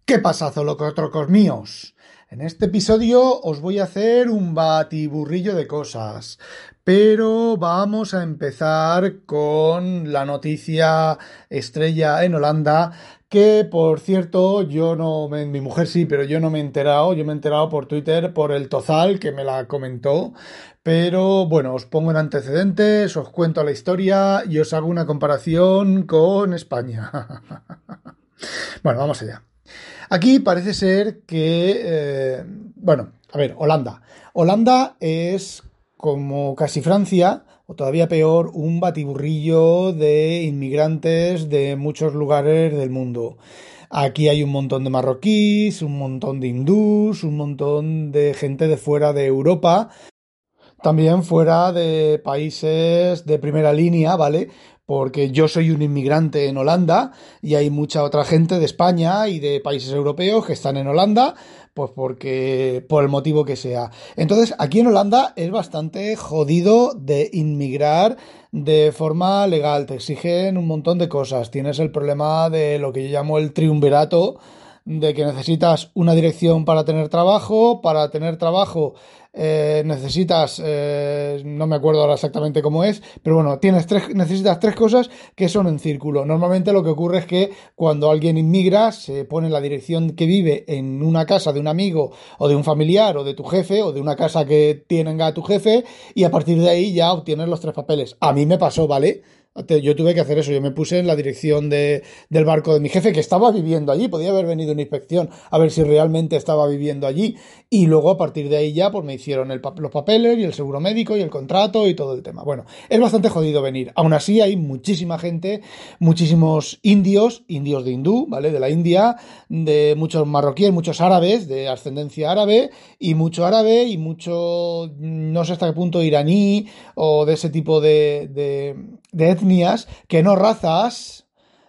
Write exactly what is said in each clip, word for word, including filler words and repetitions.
¿Qué pasa, zolocotrocos míos? En este episodio os voy a hacer un batiburrillo de cosas, pero vamos a empezar con la noticia estrella en Holanda, que por cierto, yo no, me- mi mujer sí, pero yo no me he enterado, yo me he enterado por Twitter, por el Tozal, que me la comentó, pero bueno, os pongo en antecedentes, os cuento la historia y os hago una comparación con España. Bueno, vamos allá. Aquí parece ser que, eh, bueno, a ver, Holanda. Holanda es como casi Francia, o todavía peor, un batiburrillo de inmigrantes de muchos lugares del mundo. Aquí hay un montón de marroquíes, un montón de hindús, un montón de gente de fuera de Europa, también fuera de países de primera línea, ¿vale? Porque yo soy un inmigrante en Holanda y hay mucha otra gente de España y de países europeos que están en Holanda, pues porque por el motivo que sea. Entonces, aquí en Holanda es bastante jodido de inmigrar de forma legal. Te exigen un montón de cosas. Tienes el problema de lo que yo llamo el triunvirato, de que necesitas una dirección para tener trabajo, para tener trabajo eh, necesitas, eh, no me acuerdo ahora exactamente cómo es, pero bueno, tienes tres, necesitas tres cosas que son en círculo. Normalmente lo que ocurre es que cuando alguien inmigra, se pone la dirección que vive en una casa de un amigo o de un familiar o de tu jefe o de una casa que tenga tu jefe y a partir de ahí ya obtienes los tres papeles. A mí me pasó, ¿vale? Yo tuve que hacer eso, yo me puse en la dirección de, del barco de mi jefe que estaba viviendo allí, podía haber venido una inspección a ver si realmente estaba viviendo allí y luego a partir de ahí ya pues me hicieron el, los papeles y el seguro médico y el contrato y todo el tema. Bueno, es bastante jodido venir, aún así hay muchísima gente, muchísimos indios, indios de hindú, ¿vale? De la India, de muchos marroquíes, muchos árabes de ascendencia árabe y mucho árabe y mucho, no sé hasta qué punto iraní o de ese tipo de, de, de etnias, que no razas.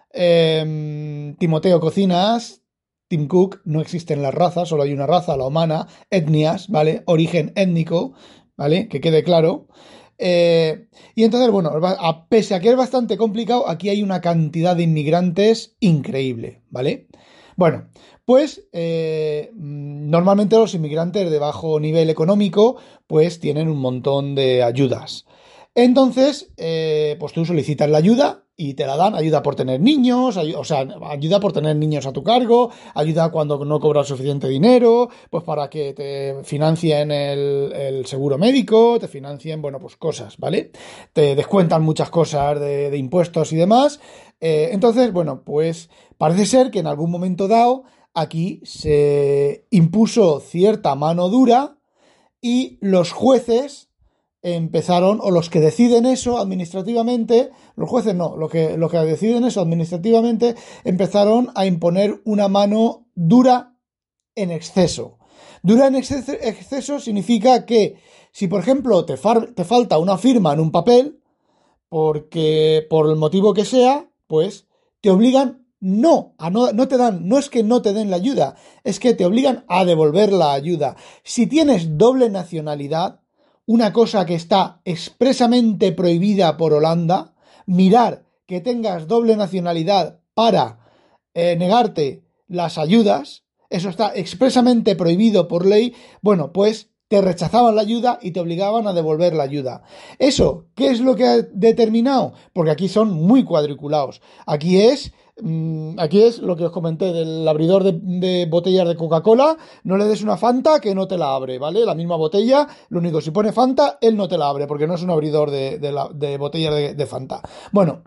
Eh, Timoteo Cocinas, Tim Cook, no existen las razas, solo hay una raza, la humana, etnias, ¿vale? Origen étnico, ¿vale? Que quede claro. Eh, y entonces, bueno, a, pese a que es bastante complicado, aquí hay una cantidad de inmigrantes increíble, ¿vale? Bueno, pues eh, normalmente los inmigrantes de bajo nivel económico pues tienen un montón de ayudas. Entonces, eh, pues tú solicitas la ayuda y te la dan, ayuda por tener niños, ay- o sea, ayuda por tener niños a tu cargo, ayuda cuando no cobras suficiente dinero, pues para que te financien el, el seguro médico, te financien, bueno, pues cosas, ¿vale? Te descuentan muchas cosas de, de impuestos y demás. Eh, entonces, bueno, pues parece ser que en algún momento dado aquí se impuso cierta mano dura y los jueces empezaron, o los que deciden eso administrativamente, los jueces no, los que, los que deciden eso administrativamente, empezaron a imponer una mano dura en exceso. Dura en exceso, exceso significa que si, por ejemplo, te, far, te falta una firma en un papel, porque por el motivo que sea, pues te obligan no, a no, no te dan, no es que no te den la ayuda, es que te obligan a devolver la ayuda. Si tienes doble nacionalidad, una cosa que está expresamente prohibida por Holanda, mirar que tengas doble nacionalidad para eh, negarte las ayudas, eso está expresamente prohibido por ley, bueno, pues te rechazaban la ayuda y te obligaban a devolver la ayuda. Eso, ¿qué es lo que ha determinado? Porque aquí son muy cuadriculados. Aquí es, mmm, aquí es lo que os comenté del abridor de, de botellas de Coca-Cola. No le des una Fanta que no te la abre, ¿vale? La misma botella, lo único, si pone Fanta, él no te la abre porque no es un abridor de, de, la, de botellas de, de Fanta. Bueno,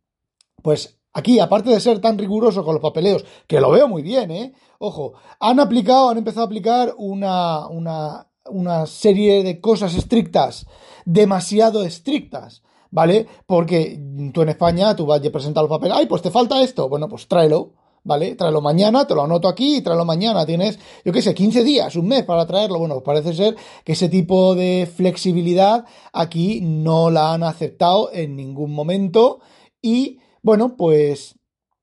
pues aquí, aparte de ser tan riguroso con los papeleos, que lo veo muy bien, ¿eh? Ojo, han aplicado, han empezado a aplicar una, una, una serie de cosas estrictas, demasiado estrictas, ¿vale? Porque tú en España, tú vas a presentar el papel, ay, pues te falta esto, bueno, pues tráelo, ¿vale? Tráelo mañana, te lo anoto aquí y tráelo mañana, tienes, yo qué sé, quince días, un mes para traerlo, bueno, pues parece ser que ese tipo de flexibilidad aquí no la han aceptado en ningún momento y bueno, pues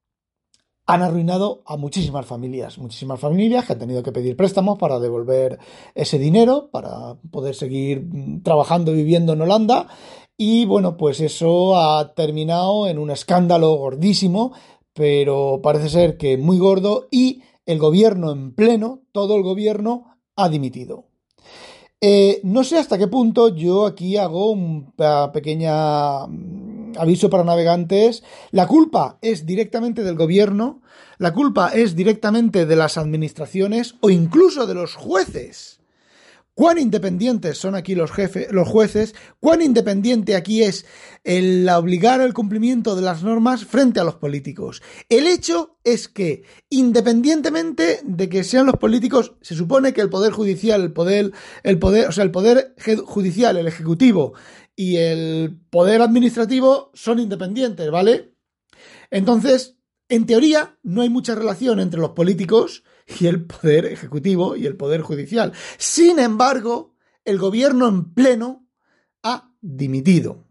han arruinado a muchísimas familias, muchísimas familias que han tenido que pedir préstamos para devolver ese dinero, para poder seguir mm, trabajando y viviendo en Holanda. Y bueno, pues eso ha terminado en un escándalo gordísimo, pero parece ser que muy gordo y el gobierno en pleno, todo el gobierno ha dimitido. Eh, no sé hasta qué punto yo aquí hago un pequeño aviso para navegantes. La culpa es directamente del gobierno, la culpa es directamente de las administraciones o incluso de los jueces. ¿Cuán independientes son aquí los jefes, los jueces? ¿Cuán independiente aquí es el obligar el cumplimiento de las normas frente a los políticos? El hecho es que, independientemente de que sean los políticos, se supone que el poder judicial, el poder, el poder, o sea, el poder judicial, el ejecutivo y el poder administrativo son independientes, ¿vale? Entonces, en teoría, no hay mucha relación entre los políticos y el poder ejecutivo y el poder judicial. Sin embargo, el gobierno en pleno ha dimitido.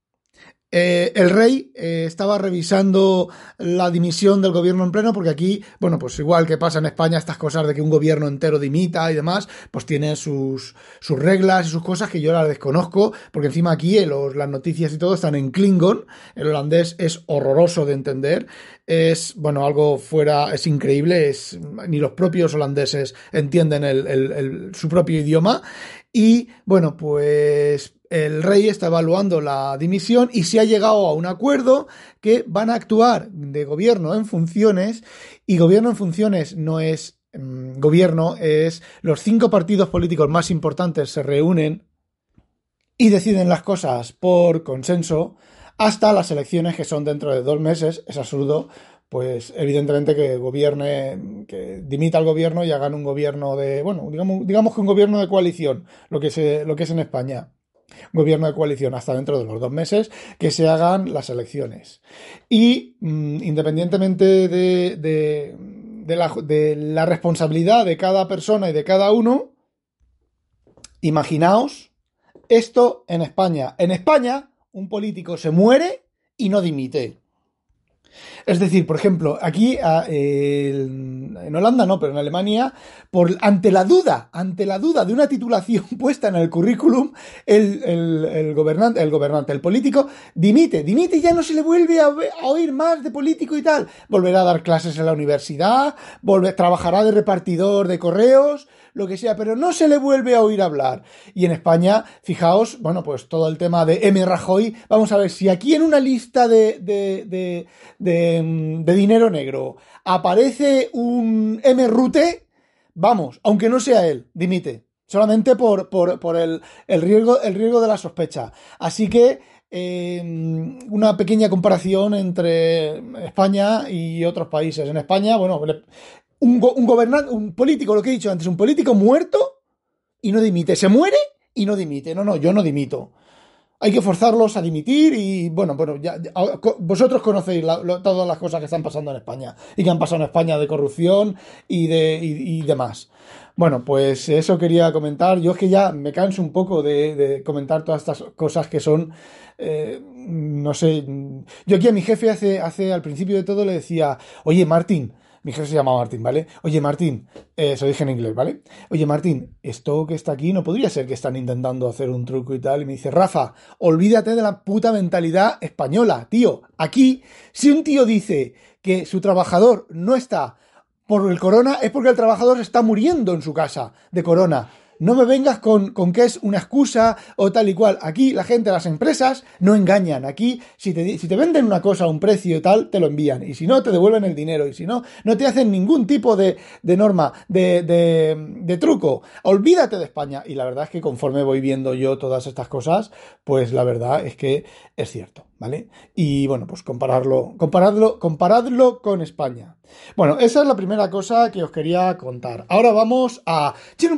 Eh, el rey eh, estaba revisando la dimisión del gobierno en pleno porque aquí, bueno, pues igual que pasa en España estas cosas de que un gobierno entero dimita y demás, pues tiene sus, sus reglas y sus cosas que yo las desconozco, porque encima aquí eh, los, las noticias y todo están en Klingon. El holandés es horroroso de entender, es, bueno, algo fuera, es increíble, es, ni los propios holandeses entienden el, el, el, su propio idioma. Y bueno, pues el rey está evaluando la dimisión y se ha llegado a un acuerdo que van a actuar de gobierno en funciones, y gobierno en funciones no es mmm, gobierno, es los cinco partidos políticos más importantes se reúnen y deciden las cosas por consenso hasta las elecciones, que son dentro de dos meses. Es absurdo, pues evidentemente que gobierne, que dimita el gobierno y hagan un gobierno de, bueno, digamos, digamos que un gobierno de coalición, lo que, se, lo que es en España. Gobierno de coalición hasta dentro de los dos meses que se hagan las elecciones. Y mmm, independientemente de, de, de, la, de la responsabilidad de cada persona y de cada uno, imaginaos esto en España. En España, un político se muere y no dimite. Es decir, por ejemplo, aquí eh, en Holanda no, pero en Alemania, por, ante la duda, ante la duda de una titulación puesta en el currículum, el, el, el gobernante, el gobernante, el político, dimite, dimite y ya no se le vuelve a, a oír más de político y tal. Volverá a dar clases en la universidad, volver, trabajará de repartidor de correos, lo que sea, pero no se le vuelve a oír hablar. Y en España, fijaos, bueno, pues todo el tema de M. Rajoy, vamos a ver, si aquí en una lista de, de, de, de, de dinero negro aparece un M. Rute, vamos, aunque no sea él, dimite, solamente por, por, por el, el, riesgo, el riesgo de la sospecha. Así que eh, una pequeña comparación entre España y otros países. En España, bueno, Un, go- un gobernante, un político, lo que he dicho antes, un político muerto y no dimite. Se muere y no dimite. No, no, yo no dimito. Hay que forzarlos a dimitir y, bueno, bueno, ya, ya, vosotros conocéis la, lo, todas las cosas que están pasando en España y que han pasado en España de corrupción y, de, y, y demás. Bueno, pues eso quería comentar. Yo es que ya me canso un poco de, de comentar todas estas cosas que son, eh, no sé. Yo aquí a mi jefe hace, hace al principio de todo le decía, oye, Martín, mi jefe se llama Martín, ¿vale? Oye, Martín, eh, se lo dije en inglés, ¿vale? Oye, Martín, esto que está aquí no podría ser que están intentando hacer un truco y tal. Y me dice, Rafa, olvídate de la puta mentalidad española, tío. Aquí, si un tío dice que su trabajador no está por el corona, es porque el trabajador está muriendo en su casa de corona. No me vengas con, con que es una excusa o tal y cual. Aquí la gente, las empresas, no engañan. Aquí, si te, si te venden una cosa a un precio y tal, te lo envían. Y si no, te devuelven el dinero. Y si no, no te hacen ningún tipo de, de norma, de, de, de truco. Olvídate de España. Y la verdad es que conforme voy viendo yo todas estas cosas, pues la verdad es que es cierto, ¿vale? Y bueno, pues compararlo, compararlo, comparadlo con España. Bueno, esa es la primera cosa que os quería contar. Ahora vamos a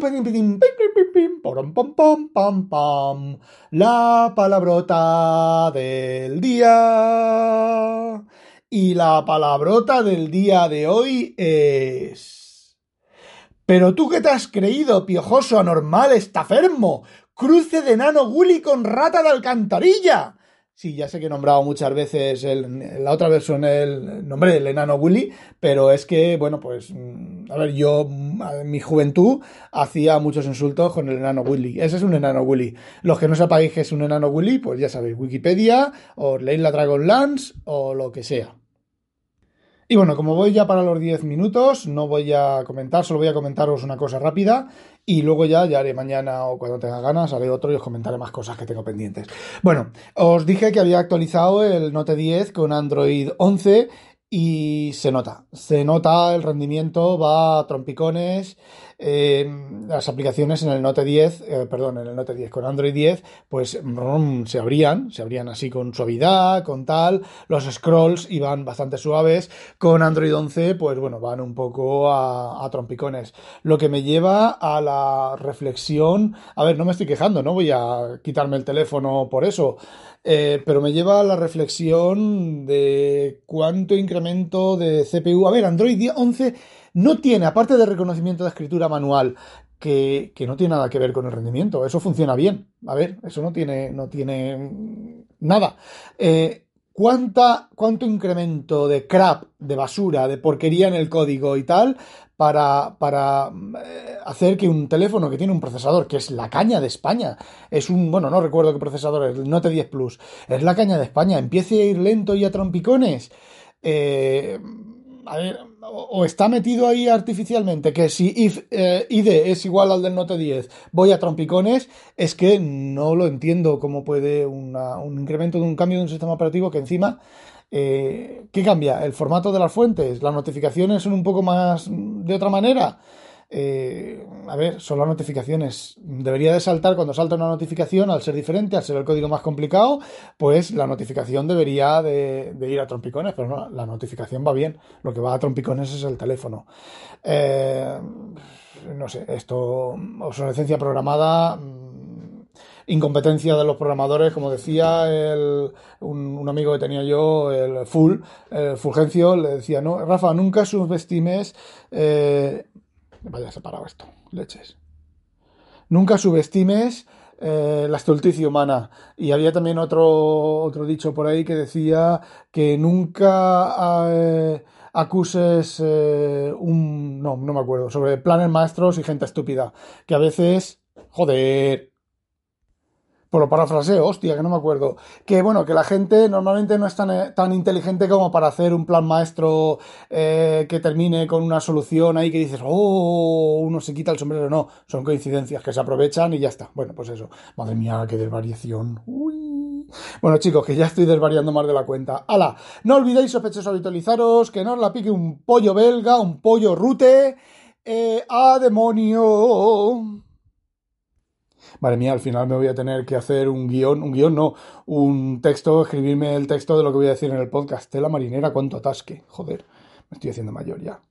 la palabrota del día. Y la palabrota del día de hoy es... ¿Pero tú qué te has creído, piojoso, anormal, estafermo? Cruce de enano Gully con rata de alcantarilla. Sí, ya sé que he nombrado muchas veces el, la otra versión el nombre del enano Willy, pero es que, bueno, pues, a ver, yo en mi juventud hacía muchos insultos con el enano Willy. Ese es un enano Willy. Los que no sepáis que es un enano Willy, pues ya sabéis, Wikipedia, o leéis la Dragonlance, o lo que sea. Y bueno, como voy ya para los diez minutos, no voy a comentar, solo voy a comentaros una cosa rápida y luego ya, ya haré mañana o cuando tenga ganas, haré otro y os comentaré más cosas que tengo pendientes. Bueno, os dije que había actualizado el Note diez con Android once y se nota, se nota el rendimiento, va a trompicones. eh, las aplicaciones en el Note diez, eh, perdón, en el Note diez con Android diez, pues brum, se abrían, se abrían así con suavidad, con tal, los scrolls iban bastante suaves. Con Android once, pues bueno, van un poco a, a trompicones. Lo que me lleva a la reflexión, a ver, no me estoy quejando, no voy a quitarme el teléfono por eso, eh, pero me lleva a la reflexión de cuánto incremento de C P U. A ver, Android once no tiene, aparte de reconocimiento de escritura manual, que, que no tiene nada que ver con el rendimiento. Eso funciona bien. A ver, eso no tiene, no tiene nada. Eh, ¿Cuánta, cuánto incremento de crap, de basura, de porquería en el código y tal para, para eh, hacer que un teléfono que tiene un procesador, que es la caña de España, es un, bueno, no recuerdo qué procesador es, el Note diez Plus, es la caña de España, empiece a ir lento y a trompicones? Eh, a ver, o, o está metido ahí artificialmente, que si if, eh, I D es igual al del Note diez, voy a trompicones, es que no lo entiendo cómo puede una- un incremento de un cambio de un sistema operativo que encima, eh, ¿qué cambia? ¿El formato de las fuentes? ¿Las notificaciones son un poco más mm, de otra manera? Eh, a ver, son las notificaciones. Debería de saltar cuando salta una notificación, al ser diferente, al ser el código más complicado, pues la notificación debería de, de ir a trompicones, pero no, la notificación va bien. Lo que va a trompicones es el teléfono. Eh, no sé, esto, obsolescencia programada, mm, incompetencia de los programadores, como decía el- un, un amigo que tenía yo, el Full, el Fulgencio, le decía, no, Rafa, nunca subestimes, eh, vaya separado esto, leches, nunca subestimes eh, la estulticia humana. Y había también otro, otro dicho por ahí que decía que nunca eh, acuses eh, un... No, no me acuerdo, sobre planes maestros y gente estúpida. Que a veces... Joder. Pues lo parafraseo, hostia, que no me acuerdo. Que bueno, que la gente normalmente no es tan, eh, tan inteligente como para hacer un plan maestro eh, que termine con una solución ahí que dices, oh, uno se quita el sombrero. No, son coincidencias que se aprovechan y ya está. Bueno, pues eso. Madre mía, qué desvariación. Uy. Bueno, chicos, que ya estoy desvariando más de la cuenta. ¡Hala! No olvidéis, sospechosos, habitualizaros, que no os la pique un pollo belga, un pollo rute. Eh, ¡A demonio! Madre mía, al final me voy a tener que hacer un guión, un guión no, un texto, escribirme el texto de lo que voy a decir en el podcast. Tela marinera, cuánto atasque. Joder, me estoy haciendo mayor ya.